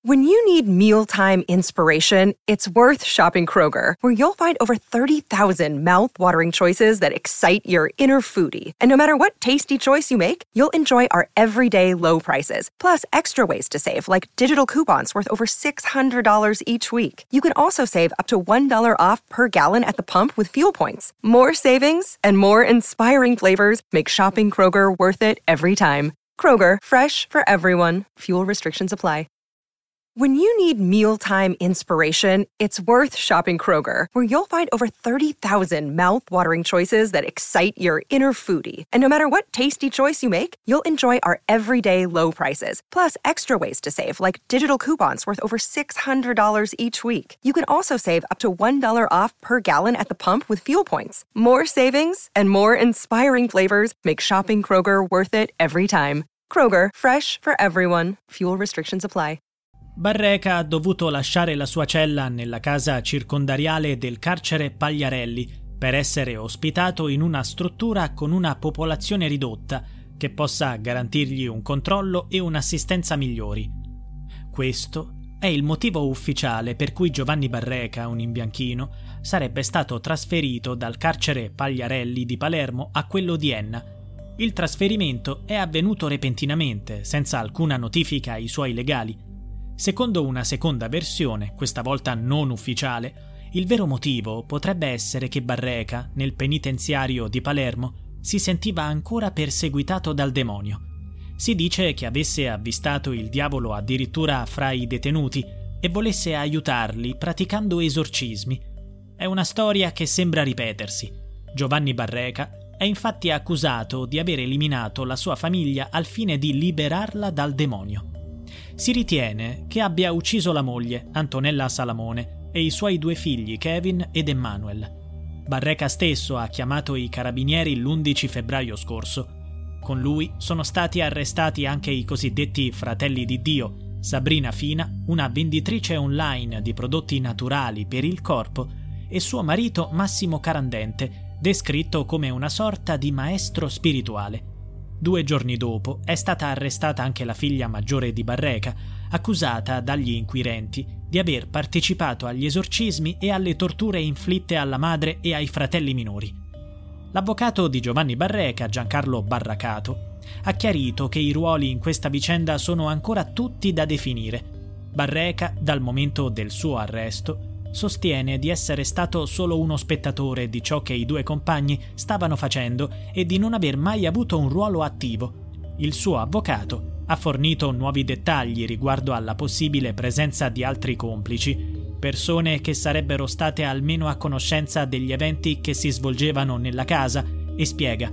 When you need mealtime inspiration, it's worth shopping Kroger, where you'll find over 30,000 mouth-watering choices that excite your inner foodie. And no matter what tasty choice you make, you'll enjoy our everyday low prices, plus extra ways to save, like digital coupons worth over $600 each week. You can also save up to $1 off per gallon at the pump with fuel points. More savings and more inspiring flavors make shopping Kroger worth it every time. Kroger, fresh for everyone. Fuel restrictions apply. When you need mealtime inspiration, it's worth shopping Kroger, where you'll find over 30,000 mouth-watering choices that excite your inner foodie. And no matter what tasty choice you make, you'll enjoy our everyday low prices, plus extra ways to save, like digital coupons worth over $600 each week. You can also save up to $1 off per gallon at the pump with fuel points. More savings and more inspiring flavors make shopping Kroger worth it every time. Kroger, fresh for everyone. Fuel restrictions apply. Barreca ha dovuto lasciare la sua cella nella casa circondariale del carcere Pagliarelli per essere ospitato in una struttura con una popolazione ridotta che possa garantirgli un controllo e un'assistenza migliori. Questo è il motivo ufficiale per cui Giovanni Barreca, un imbianchino, sarebbe stato trasferito dal carcere Pagliarelli di Palermo a quello di Enna. Il trasferimento è avvenuto repentinamente, senza alcuna notifica ai suoi legali. Secondo una seconda versione, questa volta non ufficiale, il vero motivo potrebbe essere che Barreca, nel penitenziario di Palermo, si sentiva ancora perseguitato dal demonio. Si dice che avesse avvistato il diavolo addirittura fra i detenuti e volesse aiutarli praticando esorcismi. È una storia che sembra ripetersi. Giovanni Barreca è infatti accusato di aver eliminato la sua famiglia al fine di liberarla dal demonio. Si ritiene che abbia ucciso la moglie, Antonella Salamone, e i suoi 2 figli, Kevin ed Emmanuel. Barreca stesso ha chiamato i carabinieri l'11 febbraio scorso. Con lui sono stati arrestati anche i cosiddetti fratelli di Dio, Sabrina Fina, una venditrice online di prodotti naturali per il corpo, e suo marito Massimo Carandente, descritto come una sorta di maestro spirituale. 2 giorni dopo è stata arrestata anche la figlia maggiore di Barreca, accusata dagli inquirenti di aver partecipato agli esorcismi e alle torture inflitte alla madre e ai fratelli minori. L'avvocato di Giovanni Barreca, Giancarlo Barracato, ha chiarito che i ruoli in questa vicenda sono ancora tutti da definire. Barreca, dal momento del suo arresto, sostiene di essere stato solo uno spettatore di ciò che i 2 compagni stavano facendo e di non aver mai avuto un ruolo attivo. Il suo avvocato ha fornito nuovi dettagli riguardo alla possibile presenza di altri complici, persone che sarebbero state almeno a conoscenza degli eventi che si svolgevano nella casa, e spiega: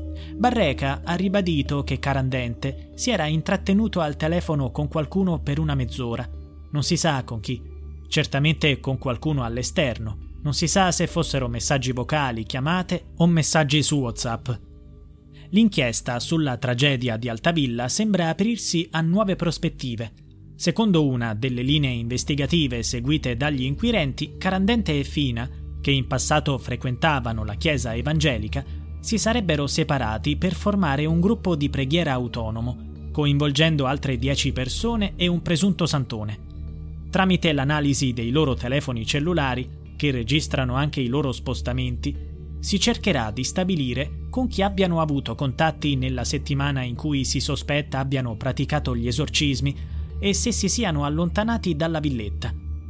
Barreca ha ribadito che Carandente si era intrattenuto al telefono con qualcuno per una mezz'ora, non si sa con chi. Certamente con qualcuno all'esterno. Non si sa se fossero messaggi vocali, chiamate o messaggi su WhatsApp. L'inchiesta sulla tragedia di Altavilla sembra aprirsi a nuove prospettive. Secondo una delle linee investigative seguite dagli inquirenti, Carandente e Fina, che in passato frequentavano la chiesa evangelica, si sarebbero separati per formare un gruppo di preghiera autonomo, coinvolgendo altre 10 persone e un presunto santone. Tramite l'analisi dei loro telefoni cellulari, che registrano anche i loro spostamenti, si cercherà di stabilire con chi abbiano avuto contatti nella settimana in cui si sospetta abbiano praticato gli esorcismi e se si siano allontanati dalla villetta.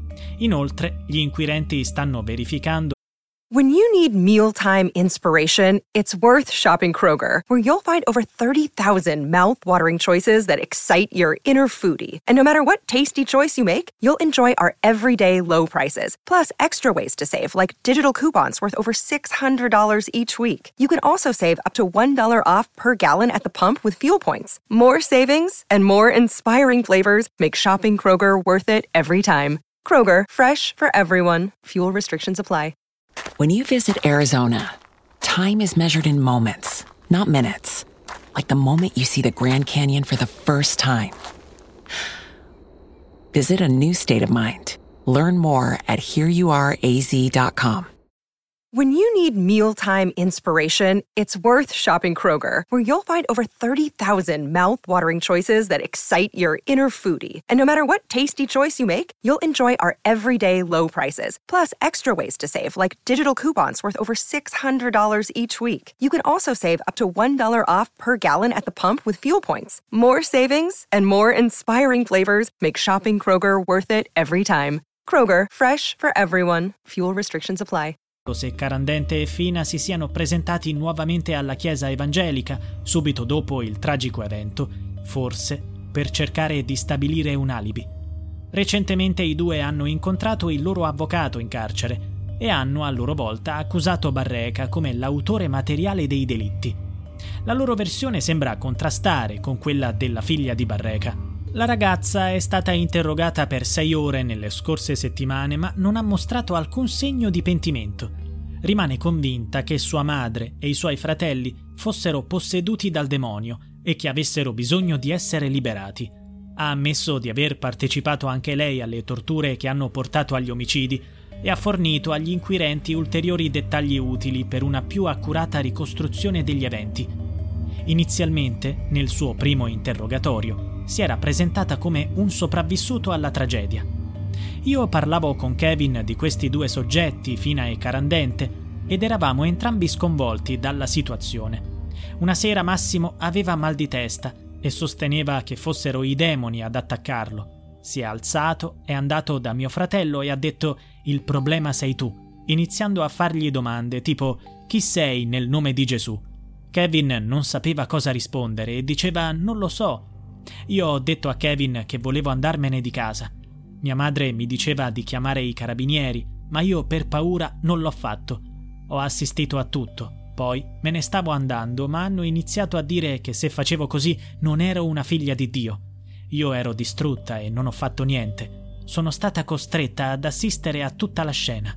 Inoltre, gli inquirenti stanno verificando. When you need mealtime inspiration, it's worth shopping Kroger, where you'll find over 30,000 mouth-watering choices that excite your inner foodie. And no matter what tasty choice you make, you'll enjoy our everyday low prices, plus extra ways to save, like digital coupons worth over $600 each week. You can also save up to $1 off per gallon at the pump with fuel points. More savings and more inspiring flavors make shopping Kroger worth it every time. Kroger, fresh for everyone. Fuel restrictions apply. When you visit Arizona, time is measured in moments, not minutes. Like the moment you see the Grand Canyon for the first time. Visit a new state of mind. Learn more at hereyouareaz.com. When you need mealtime inspiration, it's worth shopping Kroger, where you'll find over 30,000 mouth-watering choices that excite your inner foodie. And no matter what tasty choice you make, you'll enjoy our everyday low prices, plus extra ways to save, like digital coupons worth over $600 each week. You can also save up to $1 off per gallon at the pump with fuel points. More savings and more inspiring flavors make shopping Kroger worth it every time. Kroger, fresh for everyone. Fuel restrictions apply. Se Carandente e Fina si siano presentati nuovamente alla chiesa evangelica subito dopo il tragico evento, forse per cercare di stabilire un alibi. Recentemente i due hanno incontrato il loro avvocato in carcere e hanno a loro volta accusato Barreca come l'autore materiale dei delitti. La loro versione sembra contrastare con quella della figlia di Barreca. La ragazza è stata interrogata per 6 ore nelle scorse settimane, ma non ha mostrato alcun segno di pentimento. Rimane convinta che sua madre e i suoi fratelli fossero posseduti dal demonio e che avessero bisogno di essere liberati. Ha ammesso di aver partecipato anche lei alle torture che hanno portato agli omicidi e ha fornito agli inquirenti ulteriori dettagli utili per una più accurata ricostruzione degli eventi. Inizialmente, nel suo primo interrogatorio, si era presentata come un sopravvissuto alla tragedia. Io parlavo con Kevin di questi due soggetti, Fina e Carandente, ed eravamo entrambi sconvolti dalla situazione. Una sera Massimo aveva mal di testa e sosteneva che fossero i demoni ad attaccarlo. Si è alzato, è andato da mio fratello e ha detto «Il problema sei tu», iniziando a fargli domande tipo «Chi sei nel nome di Gesù?». Kevin non sapeva cosa rispondere e diceva «Non lo so». Io ho detto a Kevin che volevo andarmene di casa. Mia madre mi diceva di chiamare i carabinieri, ma io per paura non l'ho fatto. Ho assistito a tutto. Poi me ne stavo andando, ma hanno iniziato a dire che se facevo così non ero una figlia di Dio. Io ero distrutta e non ho fatto niente. Sono stata costretta ad assistere a tutta la scena.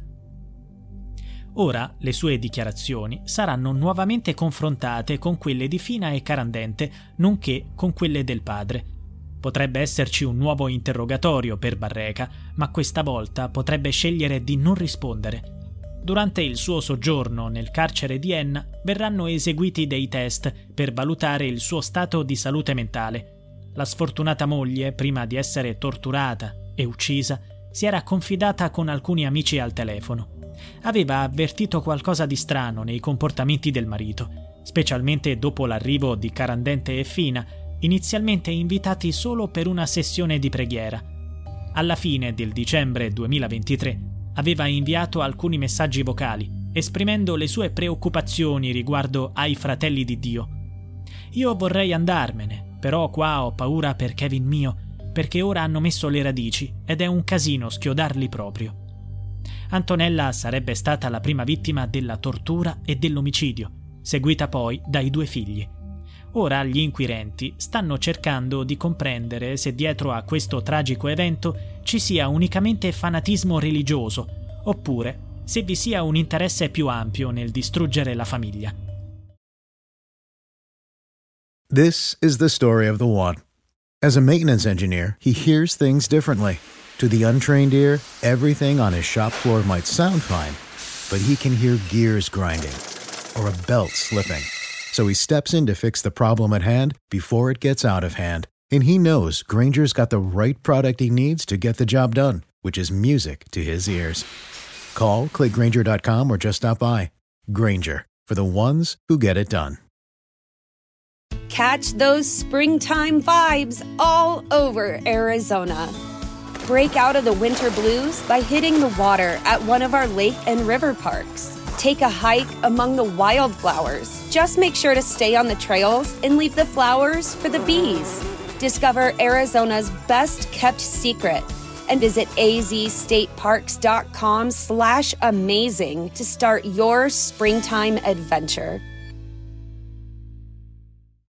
Ora le sue dichiarazioni saranno nuovamente confrontate con quelle di Fina e Carandente, nonché con quelle del padre. Potrebbe esserci un nuovo interrogatorio per Barreca, ma questa volta potrebbe scegliere di non rispondere. Durante il suo soggiorno nel carcere di Enna verranno eseguiti dei test per valutare il suo stato di salute mentale. La sfortunata moglie, prima di essere torturata e uccisa, si era confidata con alcuni amici al telefono. Aveva avvertito qualcosa di strano nei comportamenti del marito, specialmente dopo l'arrivo di Carandente e Fina, inizialmente invitati solo per una sessione di preghiera. Alla fine del dicembre 2023 aveva inviato alcuni messaggi vocali, esprimendo le sue preoccupazioni riguardo ai fratelli di Dio. «Io vorrei andarmene, però qua ho paura per Kevin mio, perché ora hanno messo le radici ed è un casino schiodarli proprio». Antonella sarebbe stata la prima vittima della tortura e dell'omicidio, seguita poi dai 2 figli. Ora gli inquirenti stanno cercando di comprendere se dietro a questo tragico evento ci sia unicamente fanatismo religioso, oppure se vi sia un interesse più ampio nel distruggere la famiglia. This is the story of the one. As a maintenance engineer, he hears things differently. To the untrained ear, everything on his shop floor might sound fine, but he can hear gears grinding or a belt slipping. So he steps in to fix the problem at hand before it gets out of hand. And he knows Grainger's got the right product he needs to get the job done, which is music to his ears. Call, click Grainger.com, or just stop by. Grainger, for the ones who get it done. Catch those springtime vibes all over Arizona. Break out of the winter blues by hitting the water at one of our lake and river parks. Take a hike among the wildflowers. Just make sure to stay on the trails and leave the flowers for the bees. Discover Arizona's best kept secret and visit azstateparks.com/amazing to start your springtime adventure.